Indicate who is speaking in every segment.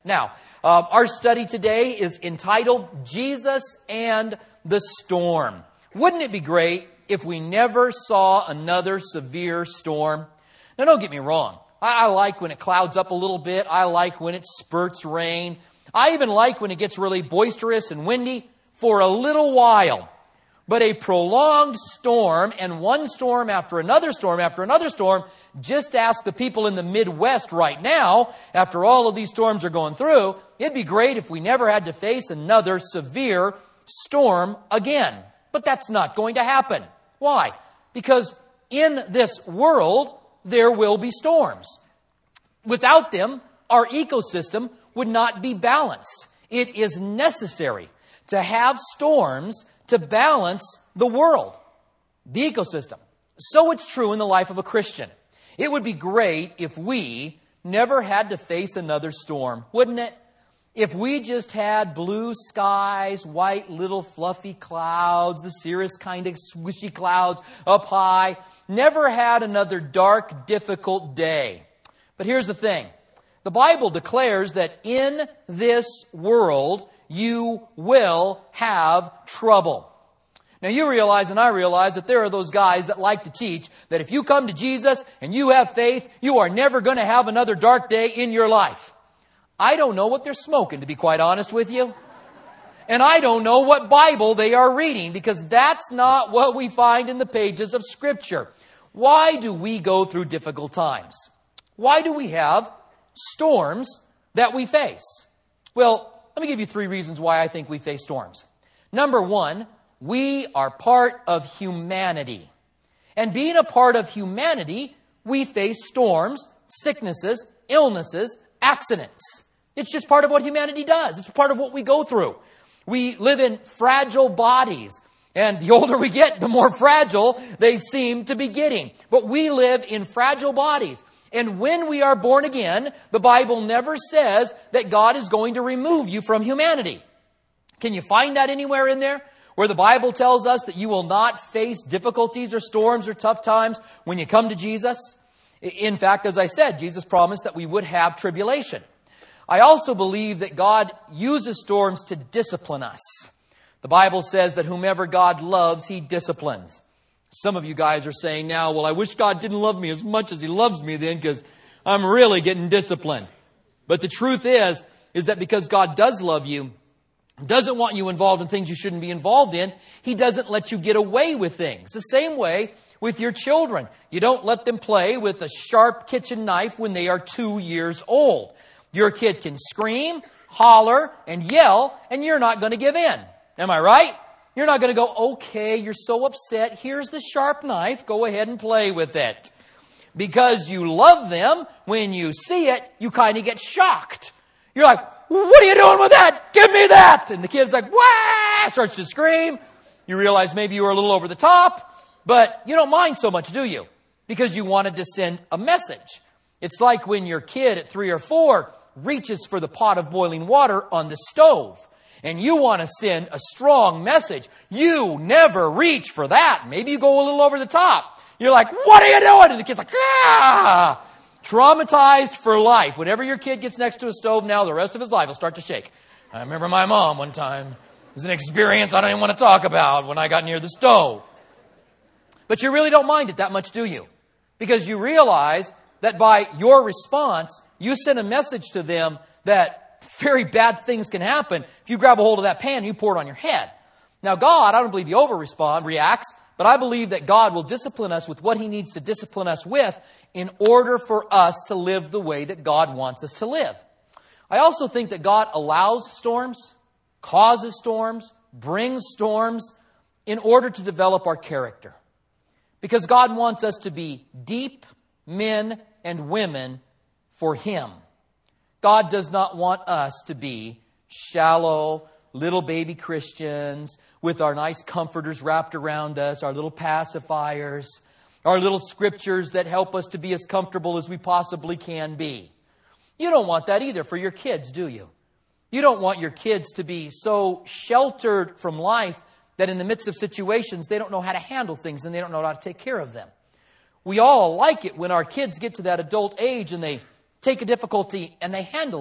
Speaker 1: Now, our study today is entitled Jesus and the Storm. Wouldn't it be great if we never saw another severe storm? Now, don't get me wrong. I like when it clouds up a little bit. I like when it spurts rain. I even like when it gets really boisterous and windy for a little while. But a prolonged storm, and one storm after another storm after another storm, just ask the people in the Midwest right now, after all of these storms are going through, it'd be great if we never had to face another severe storm again. But that's not going to happen. Why? Because in this world, there will be storms. Without them, our ecosystem would not be balanced. It is necessary to have storms to balance the world, the ecosystem. So it's true in the life of a Christian. It would be great if we never had to face another storm, wouldn't it? If we just had blue skies, white little fluffy clouds, the cirrus kind of swishy clouds up high, never had another dark, difficult day. But here's the thing. The Bible declares that in this world, you will have trouble. Now you realize, and I realize, that there are those guys that like to teach that if you come to Jesus and you have faith, you are never going to have another dark day in your life. I don't know what they're smoking, to be quite honest with you. And I don't know what Bible they are reading, because that's not what we find in the pages of Scripture. Why do we go through difficult times? Why do we have storms that we face? Well, let me give you 3 reasons why I think we face storms. Number 1, we are part of humanity. And being a part of humanity, we face storms, sicknesses, illnesses, accidents. It's just part of what humanity does. It's part of what we go through. We live in fragile bodies. And the older we get, the more fragile they seem to be getting. But we live in fragile bodies. And when we are born again, the Bible never says that God is going to remove you from humanity. Can you find that anywhere in there? Where the Bible tells us that you will not face difficulties or storms or tough times when you come to Jesus? In fact, as I said, Jesus promised that we would have tribulation. I also believe that God uses storms to discipline us. The Bible says that whomever God loves, He disciplines. Some of you guys are saying now, well, I wish God didn't love me as much as He loves me then, because I'm really getting disciplined. But the truth is that because God does love you, doesn't want you involved in things you shouldn't be involved in, He doesn't let you get away with things. The same way with your children. You don't let them play with a sharp kitchen knife when they are 2 years old. Your kid can scream, holler, and yell, and you're not going to give in. Am I right? You're not going to go, okay, you're so upset, here's the sharp knife, go ahead and play with it. Because you love them, when you see it, you kind of get shocked. You're like, what are you doing with that? Give me that! And the kid's like, wah! Starts to scream. You realize maybe you were a little over the top, but you don't mind so much, do you? Because you wanted to send a message. It's like when your kid at 3 or 4 reaches for the pot of boiling water on the stove. And you want to send a strong message. You never reach for that. Maybe you go a little over the top. You're like, what are you doing? And the kid's like, ah! Traumatized for life. Whenever your kid gets next to a stove now, the rest of his life will start to shake. I remember my mom one time. It was an experience I don't even want to talk about when I got near the stove. But you really don't mind it that much, do you? Because you realize that by your response, you send a message to them that very bad things can happen if you grab a hold of that pan and you pour it on your head. Now God, I don't believe He reacts, but I believe that God will discipline us with what He needs to discipline us with in order for us to live the way that God wants us to live. I also think that God allows storms, causes storms, brings storms in order to develop our character. Because God wants us to be deep men and women for Him. God does not want us to be shallow, little baby Christians with our nice comforters wrapped around us, our little pacifiers, our little scriptures that help us to be as comfortable as we possibly can be. You don't want that either for your kids, do you? You don't want your kids to be so sheltered from life that in the midst of situations, they don't know how to handle things and they don't know how to take care of them. We all like it when our kids get to that adult age and they take a difficulty and they handle it.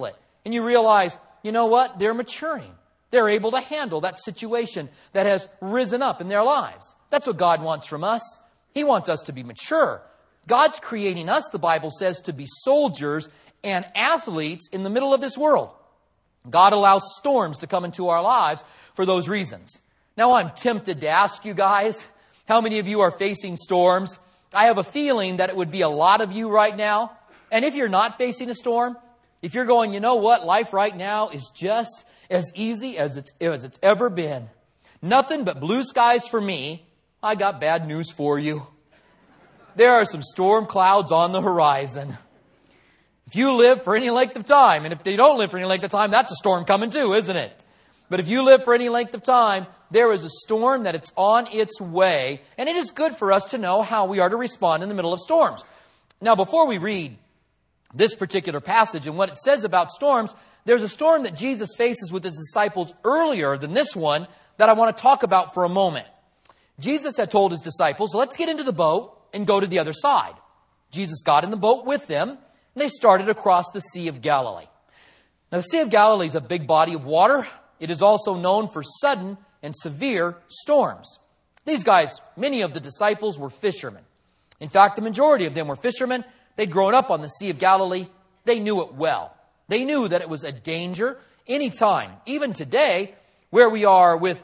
Speaker 1: And you realize, you know what? They're maturing. They're able to handle that situation that has risen up in their lives. That's what God wants from us. He wants us to be mature. God's creating us, the Bible says, to be soldiers and athletes in the middle of this world. God allows storms to come into our lives for those reasons. Now, I'm tempted to ask you guys, how many of you are facing storms? I have a feeling that it would be a lot of you right now. And if you're not facing a storm, if you're going, you know what, life right now is just as easy as it's ever been. Nothing but blue skies for me. I got bad news for you. There are some storm clouds on the horizon. If you live for any length of time, and if they don't live for any length of time, that's a storm coming too, isn't it? But if you live for any length of time, there is a storm that it's on its way, and it is good for us to know how we are to respond in the middle of storms. Now, before we read this particular passage and what it says about storms, there's a storm that Jesus faces with his disciples earlier than this one that I want to talk about for a moment. Jesus had told his disciples, let's get into the boat and go to the other side. Jesus got in the boat with them, and they started across the Sea of Galilee. Now, the Sea of Galilee is a big body of water. It is also known for sudden and severe storms. These guys, many of the disciples, were fishermen. In fact, the majority of them were fishermen. They'd grown up on the Sea of Galilee. They knew it well. They knew that it was a danger anytime. Even today, where we are with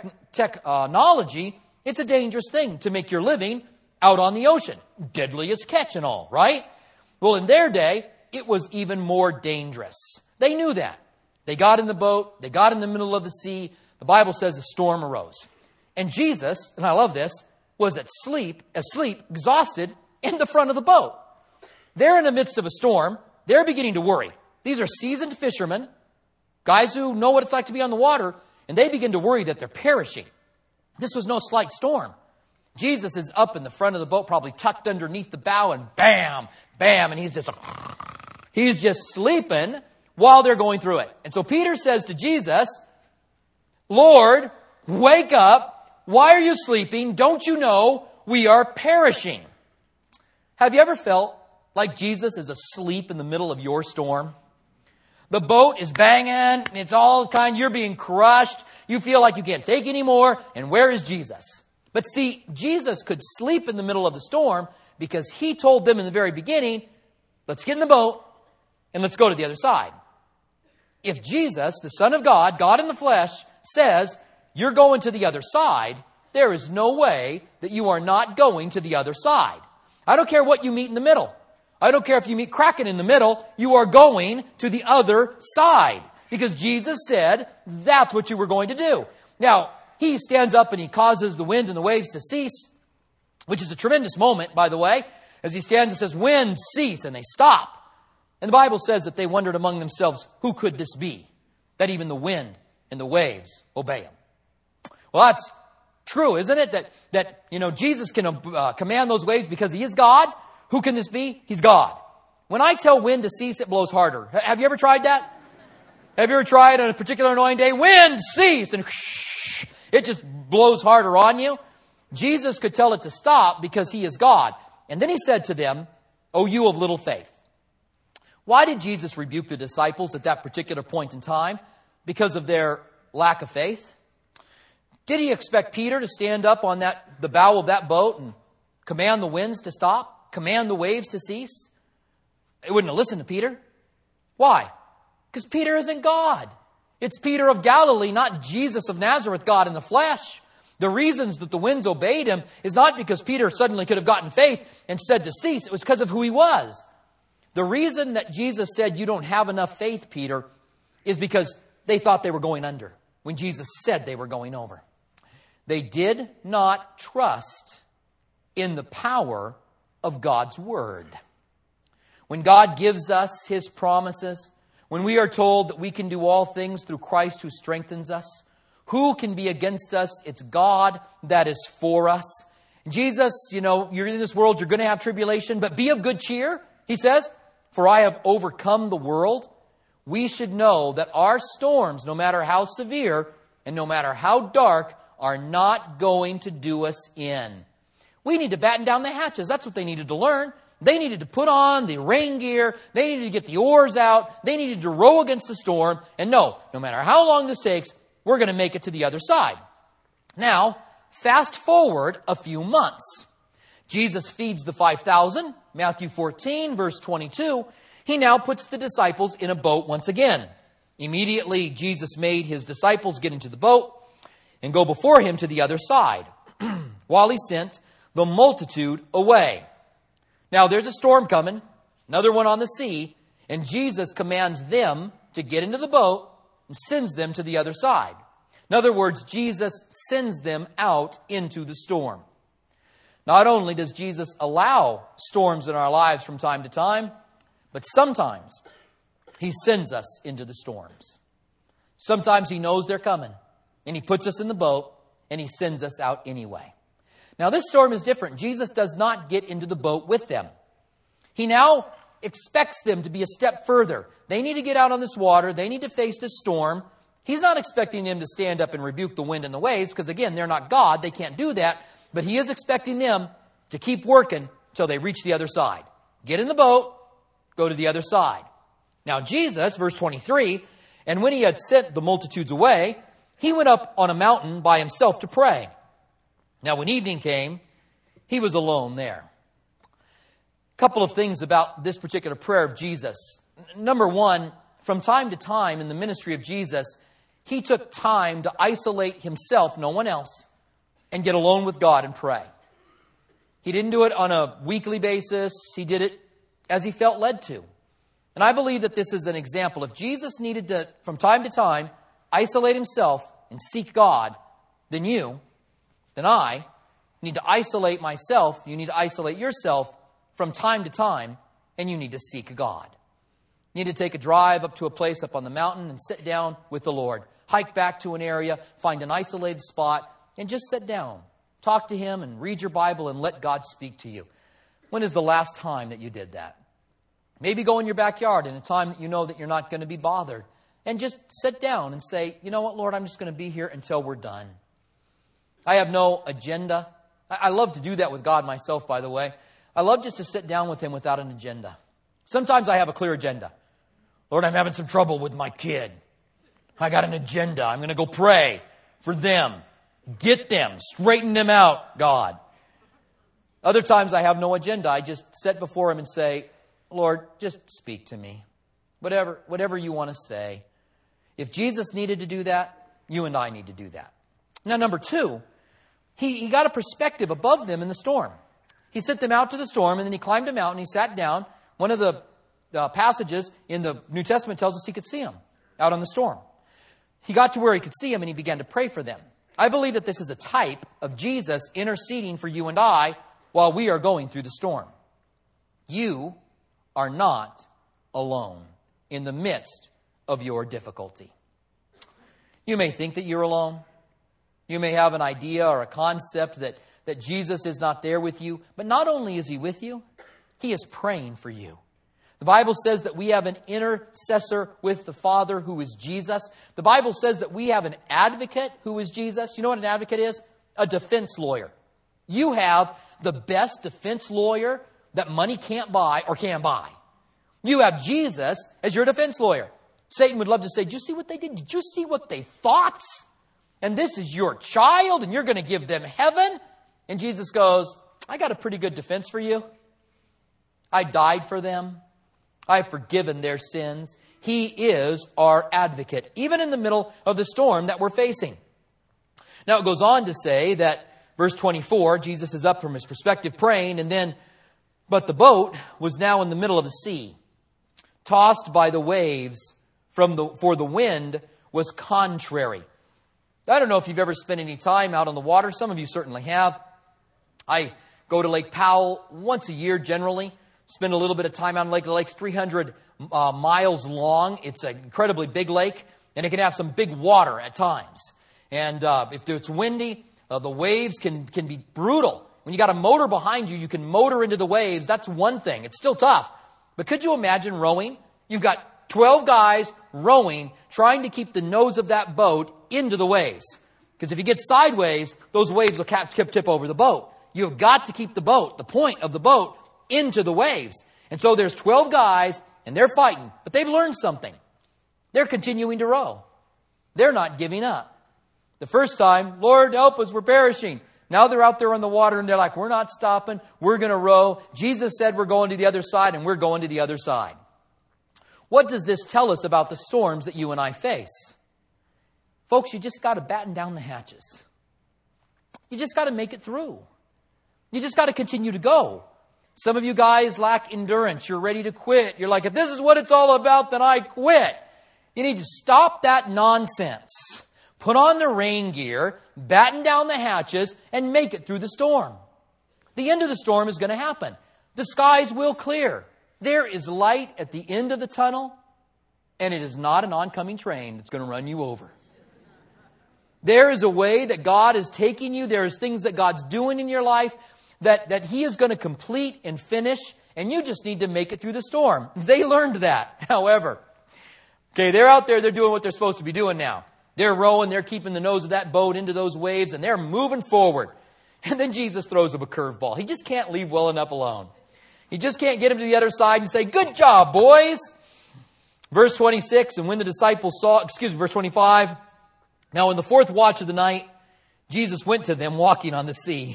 Speaker 1: technology, it's a dangerous thing to make your living out on the ocean. Deadliest catch and all, right? Well, in their day, it was even more dangerous. They knew that. They got in the boat. They got in the middle of the sea. The Bible says a storm arose. And Jesus, and I love this, was asleep, exhausted, in the front of the boat. They're in the midst of a storm. They're beginning to worry. These are seasoned fishermen, guys who know what it's like to be on the water, and they begin to worry that they're perishing. This was no slight storm. Jesus is up in the front of the boat, probably tucked underneath the bow, and bam, bam, and he's just sleeping while they're going through it. And so Peter says to Jesus, Lord, wake up. Why are you sleeping? Don't you know we are perishing? Have you ever felt like Jesus is asleep in the middle of your storm? The boat is banging, it's all kind, you're being crushed, you feel like you can't take any more, and where is Jesus? But see, Jesus could sleep in the middle of the storm because he told them in the very beginning, let's get in the boat and let's go to the other side. If Jesus, the Son of God, God in the flesh, says you're going to the other side, there is no way that you are not going to the other side. I don't care what you meet in the middle. I don't care if you meet Kraken in the middle, you are going to the other side. Because Jesus said that's what you were going to do. Now, he stands up and he causes the wind and the waves to cease, which is a tremendous moment, by the way, as he stands and says, wind, cease, and they stop. And the Bible says that they wondered among themselves, who could this be? That even the wind and the waves obey him. Well, that's true, isn't it? That Jesus can command those waves because he is God. Who can this be? He's God. When I tell wind to cease, it blows harder. Have you ever tried that? Have you ever tried on a particular annoying day? Wind, cease, and it just blows harder on you. Jesus could tell it to stop because he is God. And then he said to them, "O you of little faith." Why did Jesus rebuke the disciples at that particular point in time? Because of their lack of faith? Did he expect Peter to stand up on the bow of that boat and command the winds to stop? Command the waves to cease? They wouldn't have listened to Peter. Why? Because Peter isn't God. It's Peter of Galilee, not Jesus of Nazareth, God in the flesh. The reasons that the winds obeyed him is not because Peter suddenly could have gotten faith and said to cease. It was because of who he was. The reason that Jesus said, you don't have enough faith, Peter, is because they thought they were going under when Jesus said they were going over. They did not trust in the power of God's word. When God gives us his promises, when we are told that we can do all things through Christ who strengthens us, who can be against us? It's God that is for us. Jesus, you're in this world, you're going to have tribulation, but be of good cheer, he says, for I have overcome the world. We should know that our storms, no matter how severe and no matter how dark, are not going to do us in. We need to batten down the hatches. That's what they needed to learn. They needed to put on the rain gear. They needed to get the oars out. They needed to row against the storm. And no matter how long this takes, we're going to make it to the other side. Now, fast forward a few months. Jesus feeds the 5,000, Matthew 14, verse 22. He now puts the disciples in a boat once again. Immediately, Jesus made his disciples get into the boat and go before him to the other side, while he sent the multitude away. Now, there's a storm coming, another one on the sea, and Jesus commands them to get into the boat and sends them to the other side. In other words, Jesus sends them out into the storm. Not only does Jesus allow storms in our lives from time to time, but sometimes he sends us into the storms. Sometimes he knows they're coming, and he puts us in the boat, and he sends us out anyway. Now, this storm is different. Jesus does not get into the boat with them. He now expects them to be a step further. They need to get out on this water. They need to face this storm. He's not expecting them to stand up and rebuke the wind and the waves, because again, they're not God. They can't do that. But he is expecting them to keep working till they reach the other side. Get in the boat, go to the other side. Now, Jesus, verse 23, and when he had sent the multitudes away, he went up on a mountain by himself to pray. Now, when evening came, he was alone there. A couple of things about this particular prayer of Jesus. Number one, from time to time in the ministry of Jesus, he took time to isolate himself, no one else, and get alone with God and pray. He didn't do it on a weekly basis. He did it as he felt led to. And I believe that this is an example. If Jesus needed to, from time to time, isolate himself and seek God, then I need to isolate myself. You need to isolate yourself from time to time, and you need to seek God. You need to take a drive up to a place up on the mountain and sit down with the Lord. Hike back to an area, find an isolated spot, and just sit down. Talk to him and read your Bible and let God speak to you. When is the last time that you did that? Maybe go in your backyard in a time that you know that you're not going to be bothered, and just sit down and say, you know what, Lord, I'm just going to be here until we're done. I have no agenda. I love to do that with God myself, by the way. I love just to sit down with him without an agenda. Sometimes I have a clear agenda. Lord, I'm having some trouble with my kid. I got an agenda. I'm going to go pray for them. Get them. Straighten them out, God. Other times I have no agenda. I just sit before him and say, Lord, just speak to me. Whatever you want to say. If Jesus needed to do that, you and I need to do that. Now, number two, he got a perspective above them in the storm. He sent them out to the storm, and then he climbed a mountain. He sat down. One of the passages in the New Testament tells us he could see him out on the storm. He got to where he could see him, and he began to pray for them. I believe that this is a type of Jesus interceding for you and I while we are going through the storm. You are not alone in the midst of your difficulty. You may think that you're alone. You may have an idea or a concept that Jesus is not there with you. But not only is he with you, he is praying for you. The Bible says that we have an intercessor with the Father who is Jesus. The Bible says that we have an advocate who is Jesus. You know what an advocate is? A defense lawyer. You have the best defense lawyer that money can't buy or can buy. You have Jesus as your defense lawyer. Satan would love to say, did you see what they did? Did you see what they thought? And this is your child, and you're going to give them heaven? And Jesus goes, I got a pretty good defense for you. I died for them. I've forgiven their sins. He is our advocate, even in the middle of the storm that we're facing. Now it goes on to say that, verse 24, Jesus is up from his perspective praying, and then, but the boat was now in the middle of the sea, tossed by the waves, for the wind was contrary. I don't know if you've ever spent any time out on the water. Some of you certainly have. I go to Lake Powell once a year generally. Spend a little bit of time out on Lake. The lake's 300 miles long. It's an incredibly big lake, and it can have some big water at times. And if it's windy, the waves can be brutal. When you got a motor behind you, you can motor into the waves. That's one thing. It's still tough. But could you imagine rowing? You've got 12 guys rowing, trying to keep the nose of that boat into the waves. Because if you get sideways, those waves will tip over the boat. You've got to keep the boat, the point of the boat, into the waves. And so there's 12 guys, and they're fighting, but they've learned something. They're continuing to row. They're not giving up. The first time, Lord, help us, we're perishing. Now they're out there on the water, and they're like, we're not stopping. We're going to row. Jesus said we're going to the other side, and we're going to the other side. What does this tell us about the storms that you and I face? Folks, you just got to batten down the hatches. You just got to make it through. You just got to continue to go. Some of you guys lack endurance. You're ready to quit. You're like, if this is what it's all about, then I quit. You need to stop that nonsense. Put on the rain gear, batten down the hatches, and make it through the storm. The end of the storm is going to happen. The skies will clear. There is light at the end of the tunnel, and it is not an oncoming train that's going to run you over. There is a way that God is taking you. There is things that God's doing in your life that He is going to complete and finish, and you just need to make it through the storm. They learned that, however. Okay, they're out there, they're doing what they're supposed to be doing now. They're rowing, they're keeping the nose of that boat into those waves, and they're moving forward. And then Jesus throws them a curveball. He just can't leave well enough alone. He just can't get him to the other side and say, good job, boys. Verse 26, and when the disciples saw, verse 25, now in the fourth watch of the night, Jesus went to them walking on the sea.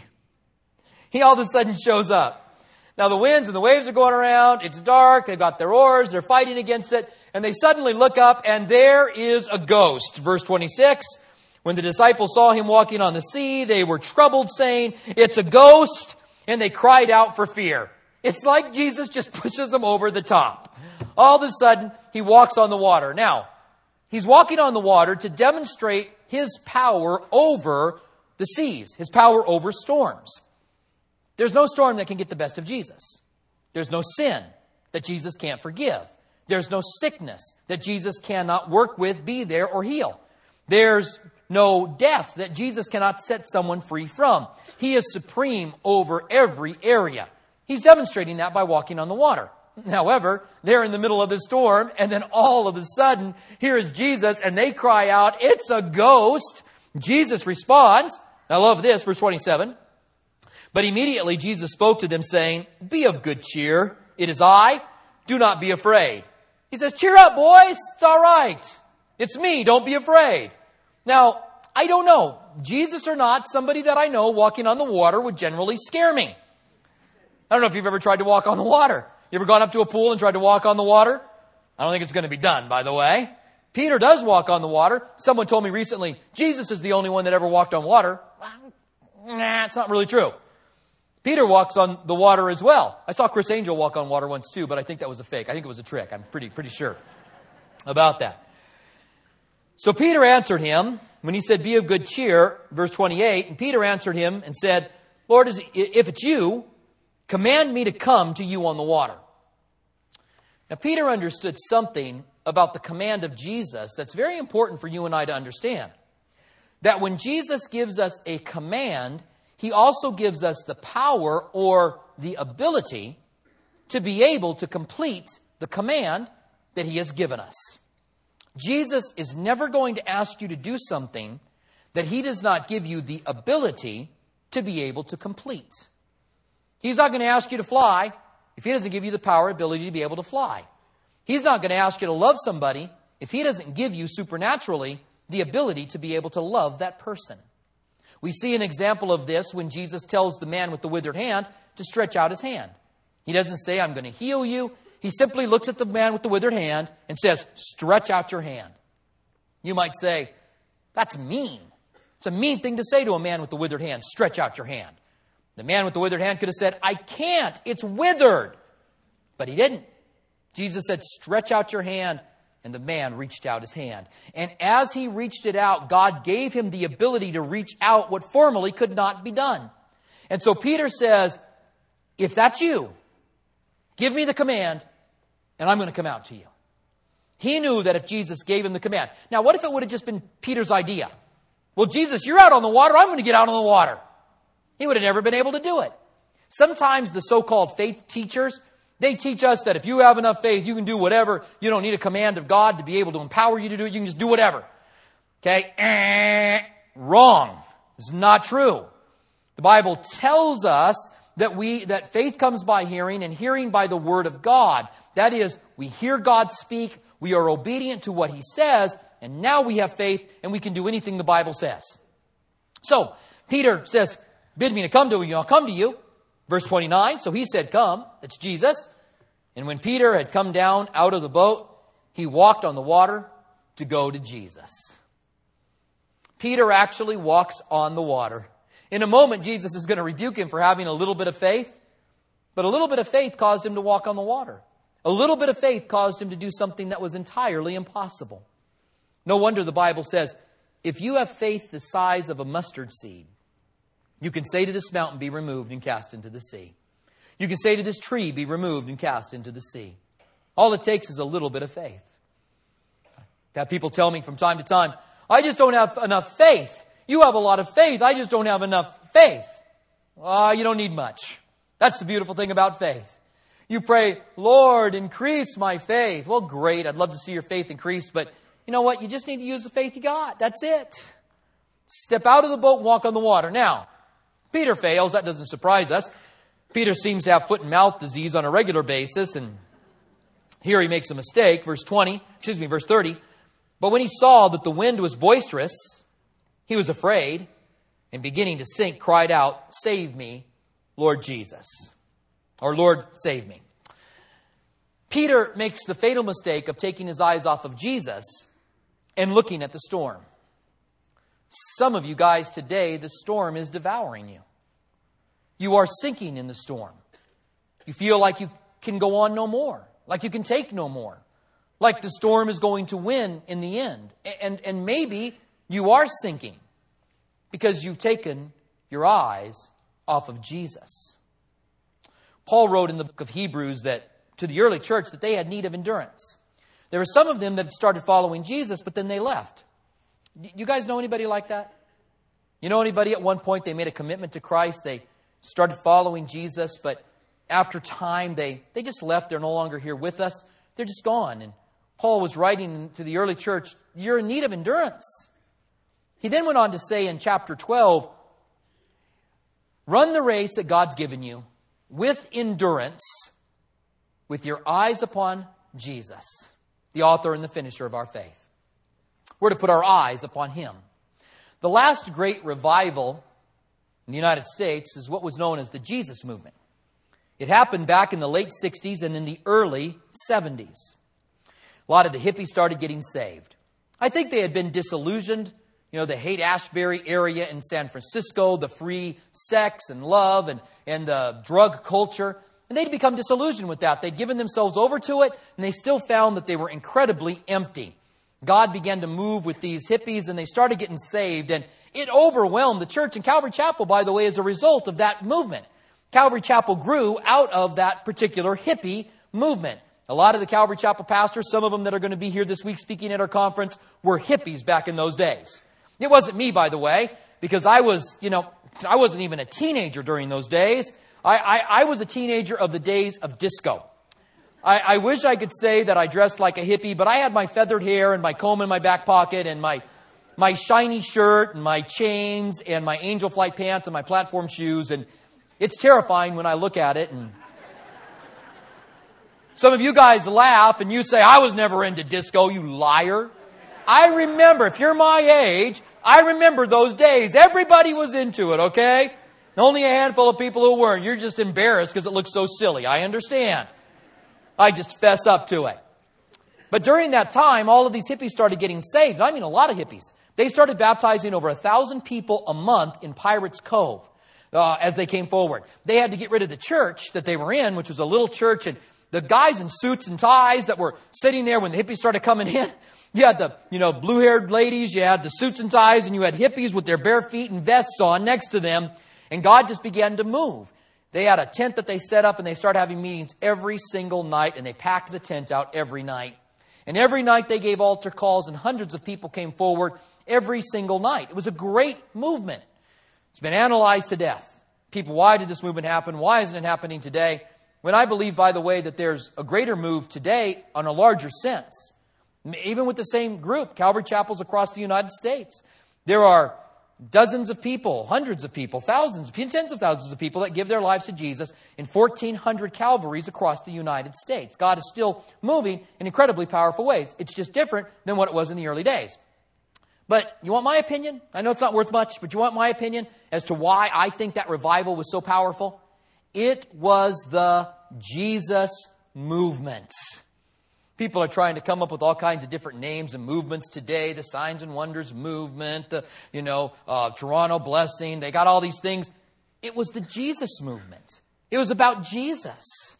Speaker 1: He all of a sudden shows up. Now the winds and the waves are going around. It's dark. They've got their oars. They're fighting against it. And they suddenly look up and there is a ghost. Verse 26, when the disciples saw him walking on the sea, they were troubled, saying, it's a ghost. And they cried out for fear. It's like Jesus just pushes them over the top. All of a sudden, he walks on the water. Now, he's walking on the water to demonstrate his power over the seas, his power over storms. There's no storm that can get the best of Jesus. There's no sin that Jesus can't forgive. There's no sickness that Jesus cannot work with, be there, or heal. There's no death that Jesus cannot set someone free from. He is supreme over every area. He's demonstrating that by walking on the water. However, they're in the middle of the storm, and then all of a sudden, here is Jesus, and they cry out, it's a ghost. Jesus responds. I love this, verse 27. But immediately Jesus spoke to them, saying, be of good cheer. It is I. Do not be afraid. He says, cheer up, boys. It's all right. It's me. Don't be afraid. Now, I don't know. Jesus or not, somebody that I know walking on the water would generally scare me. I don't know if you've ever tried to walk on the water. You ever gone up to a pool and tried to walk on the water? I don't think it's going to be done, by the way. Peter does walk on the water. Someone told me recently, Jesus is the only one that ever walked on water. Nah, it's not really true. Peter walks on the water as well. I saw Chris Angel walk on water once too, but I think that was a fake. I think it was a trick. I'm pretty sure about that. So Peter answered him when he said, be of good cheer, verse 28. And Peter answered him and said, Lord, if it's you, command me to come to you on the water. Now, Peter understood something about the command of Jesus that's very important for you and I to understand. That when Jesus gives us a command, He also gives us the power or the ability to be able to complete the command that He has given us. Jesus is never going to ask you to do something that He does not give you the ability to be able to complete. He's not going to ask you to fly if He doesn't give you the power, ability to be able to fly. He's not going to ask you to love somebody if He doesn't give you supernaturally the ability to be able to love that person. We see an example of this when Jesus tells the man with the withered hand to stretch out his hand. He doesn't say, I'm going to heal you. He simply looks at the man with the withered hand and says, stretch out your hand. You might say, that's mean. It's a mean thing to say to a man with the withered hand, stretch out your hand. The man with the withered hand could have said, I can't, it's withered. But he didn't. Jesus said, stretch out your hand. And the man reached out his hand. And as he reached it out, God gave him the ability to reach out what formerly could not be done. And so Peter says, if that's you, give me the command and I'm going to come out to you. He knew that if Jesus gave him the command. Now, what if it would have just been Peter's idea? Well, Jesus, you're out on the water. I'm going to get out on the water. He would have never been able to do it. Sometimes the so-called faith teachers, they teach us that if you have enough faith, you can do whatever. You don't need a command of God to be able to empower you to do it. You can just do whatever. Okay? Wrong. It's not true. The Bible tells us that faith comes by hearing, and hearing by the Word of God. That is, we hear God speak, we are obedient to what He says, and now we have faith, and we can do anything the Bible says. So, Peter says, bid me to come to you, I'll come to you. Verse 29, so he said, come, that's Jesus. And when Peter had come down out of the boat, he walked on the water to go to Jesus. Peter actually walks on the water. In a moment, Jesus is going to rebuke him for having a little bit of faith. But a little bit of faith caused him to walk on the water. A little bit of faith caused him to do something that was entirely impossible. No wonder the Bible says, if you have faith the size of a mustard seed, you can say to this mountain, be removed and cast into the sea. You can say to this tree, be removed and cast into the sea. All it takes is a little bit of faith. I've had people tell me from time to time, I just don't have enough faith. You have a lot of faith. I just don't have enough faith. You don't need much. That's the beautiful thing about faith. You pray, Lord, increase my faith. Well, great. I'd love to see your faith increase, but you know what? You just need to use the faith you got. That's it. Step out of the boat and walk on the water. Now, Peter fails. That doesn't surprise us. Peter seems to have foot and mouth disease on a regular basis, and here he makes a mistake. Verse 30. But when he saw that the wind was boisterous, he was afraid, and beginning to sink, cried out, save me, Lord Jesus. Or Lord, save me. Peter makes the fatal mistake of taking his eyes off of Jesus and looking at the storm. Some of you guys today, the storm is devouring you. You are sinking in the storm. You feel like you can go on no more, like you can take no more, like the storm is going to win in the end. And maybe you are sinking because you've taken your eyes off of Jesus. Paul wrote in the book of Hebrews that to the early church that they had need of endurance. There were some of them that started following Jesus, but then they left. You guys know anybody like that? You know anybody at one point they made a commitment to Christ, they started following Jesus, but after time they just left. They're no longer here with us. They're just gone. And Paul was writing to the early church, you're in need of endurance. He then went on to say in chapter 12, run the race that God's given you with endurance, with your eyes upon Jesus, the author and the finisher of our faith. We're to put our eyes upon Him. The last great revival in the United States is what was known as the Jesus movement. It happened back in the late 60s and in the early 70s. A lot of the hippies started getting saved. I think they had been disillusioned. You know, the Haight-Ashbury area in San Francisco, the free sex and love and the drug culture. And they'd become disillusioned with that. They'd given themselves over to it, and they still found that they were incredibly empty. God began to move with these hippies, and they started getting saved. And it overwhelmed the church. And Calvary Chapel, by the way, as a result of that movement. Calvary Chapel grew out of that particular hippie movement. A lot of the Calvary Chapel pastors, some of them that are going to be here this week speaking at our conference, were hippies back in those days. It wasn't me, by the way, because I wasn't even a teenager during those days. I was a teenager of the days of disco. I wish I could say that I dressed like a hippie, but I had my feathered hair and my comb in my back pocket and my shiny shirt and my chains and my angel flight pants and my platform shoes. And it's terrifying when I look at it. And some of you guys laugh and you say, I was never into disco, you liar. I remember, if you're my age, I remember those days. Everybody was into it, okay? Only a handful of people who weren't. You're just embarrassed because it looks so silly. I understand. I just fess up to it. But during that time, all of these hippies started getting saved. I mean, a lot of hippies. They started baptizing over 1,000 people a month in Pirates Cove as they came forward. They had to get rid of the church that they were in, which was a little church, and the guys in suits and ties that were sitting there when the hippies started coming in. You had the, blue-haired ladies, you had the suits and ties, and you had hippies with their bare feet and vests on next to them. And God just began to move. They had a tent that they set up, and they started having meetings every single night, and they packed the tent out every night. And every night they gave altar calls, and hundreds of people came forward every single night. It was a great movement. It's been analyzed to death. People, why did this movement happen? Why isn't it happening today? When I believe, by the way, that there's a greater move today on a larger sense. Even with the same group, Calvary Chapels across the United States. There are dozens of people, hundreds of people, thousands, tens of thousands of people that give their lives to Jesus in 1,400 Calvaries across the United States. God is still moving in incredibly powerful ways. It's just different than what it was in the early days. But you want my opinion? I know it's not worth much, but you want my opinion as to why I think that revival was so powerful? It was the Jesus movement. People are trying to come up with all kinds of different names and movements today. The Signs and Wonders movement, Toronto Blessing. They got all these things. It was the Jesus movement. It was about Jesus.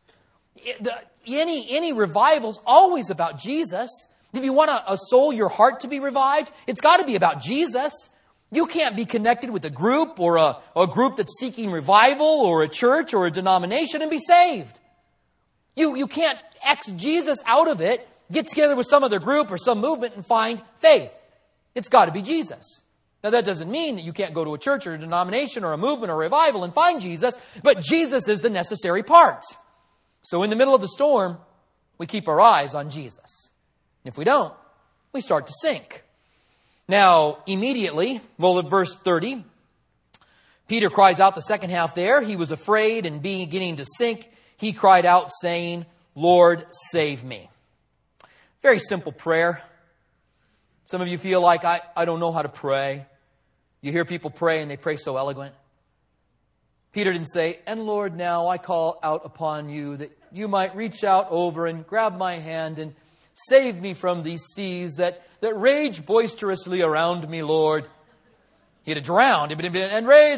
Speaker 1: Any revival's always about Jesus. If you want a soul, your heart to be revived, it's got to be about Jesus. You can't be connected with a group or a group that's seeking revival or a church or a denomination and be saved. You can't X Jesus out of it, get together with some other group or some movement and find faith. It's got to be Jesus. Now that doesn't mean that you can't go to a church or a denomination or a movement or a revival and find Jesus, but Jesus is the necessary part. So in the middle of the storm, we keep our eyes on Jesus. If we don't, we start to sink. Now, immediately, at verse 30, Peter cries out the second half there. He was afraid and beginning to sink. He cried out saying, Lord, save me. Very simple prayer. Some of you feel like, I don't know how to pray. You hear people pray and they pray so eloquent. Peter didn't say, and Lord, now I call out upon you that you might reach out over and grab my hand and save me from these seas that rage boisterously around me, Lord. He'd have drowned and raged.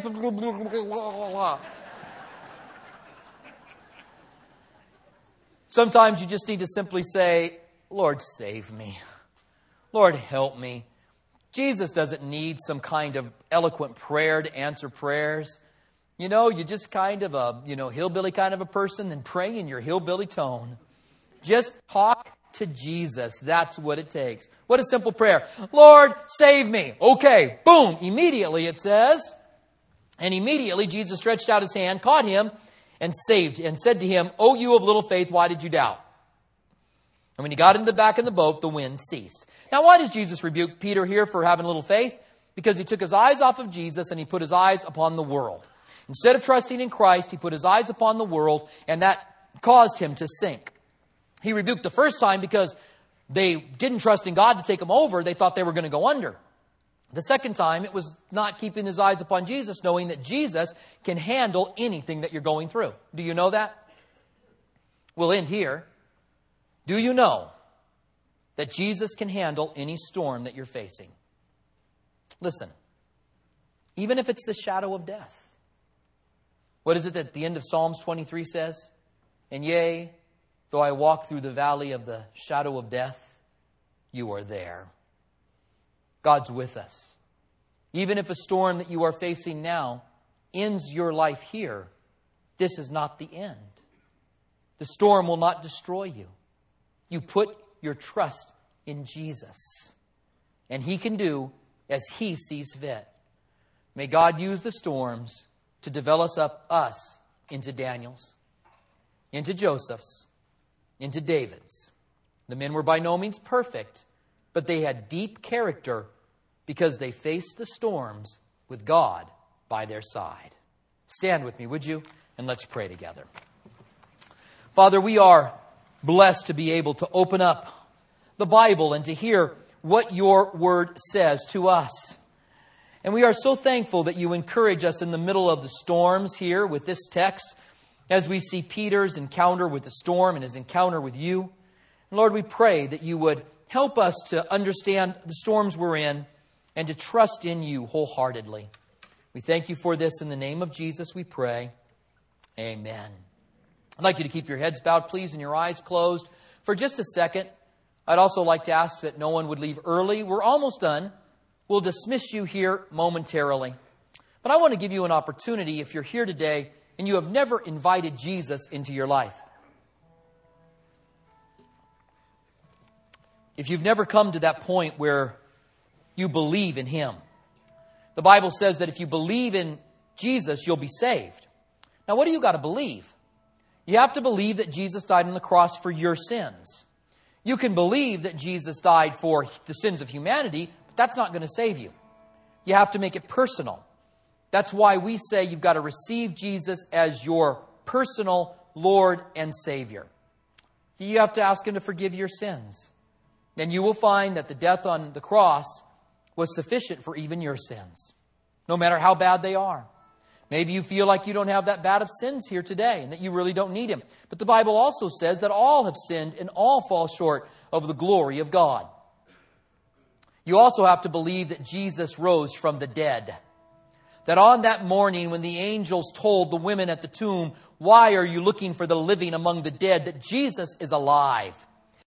Speaker 1: Sometimes you just need to simply say, Lord, save me. Lord, help me. Jesus doesn't need some kind of eloquent prayer to answer prayers. You're just kind of a, hillbilly kind of a person, then pray in your hillbilly tone. Just talk to Jesus. That's what it takes. What a simple prayer. Lord, save me. Okay, boom. Immediately it says, and immediately Jesus stretched out his hand, caught him, and saved, and said to him, O you of little faith, why did you doubt? And when he got into the back of the boat, the wind ceased. Now, why does Jesus rebuke Peter here for having little faith? Because he took his eyes off of Jesus and he put his eyes upon the world. Instead of trusting in Christ, he put his eyes upon the world, and that caused him to sink. He rebuked the first time because they didn't trust in God to take them over. They thought they were going to go under. The second time, it was not keeping his eyes upon Jesus, knowing that Jesus can handle anything that you're going through. Do you know that? We'll end here. Do you know that Jesus can handle any storm that you're facing? Listen, even if it's the shadow of death. What is it that the end of Psalms 23 says? And yea, though I walk through the valley of the shadow of death, you are there. God's with us. Even if a storm that you are facing now ends your life here, this is not the end. The storm will not destroy you. You put your trust in Jesus, and He can do as He sees fit. May God use the storms to develop us into Daniels, into Josephs, into Davids. The men were by no means perfect, but they had deep character because they faced the storms with God by their side. Stand with me, would you? And let's pray together. Father, we are blessed to be able to open up the Bible and to hear what your word says to us. And we are so thankful that you encourage us in the middle of the storms here with this text, as we see Peter's encounter with the storm and his encounter with you. And Lord, we pray that you would help us to understand the storms we're in and to trust in you wholeheartedly. We thank you for this. In the name of Jesus, we pray. Amen. I'd like you to keep your heads bowed, please, and your eyes closed for just a second. I'd also like to ask that no one would leave early. We're almost done. We'll dismiss you here momentarily. But I want to give you an opportunity if you're here today and you have never invited Jesus into your life. If you've never come to that point where you believe in Him. The Bible says that if you believe in Jesus, you'll be saved. Now, what do you got to believe? You have to believe that Jesus died on the cross for your sins. You can believe that Jesus died for the sins of humanity, but that's not going to save you. You have to make it personal. That's why we say you've got to receive Jesus as your personal Lord and Savior. You have to ask Him to forgive your sins. Then you will find that the death on the cross was sufficient for even your sins, no matter how bad they are. Maybe you feel like you don't have that bad of sins here today and that you really don't need Him. But the Bible also says that all have sinned and all fall short of the glory of God. You also have to believe that Jesus rose from the dead. That on that morning when the angels told the women at the tomb, "Why are you looking for the living among the dead?" that Jesus is alive.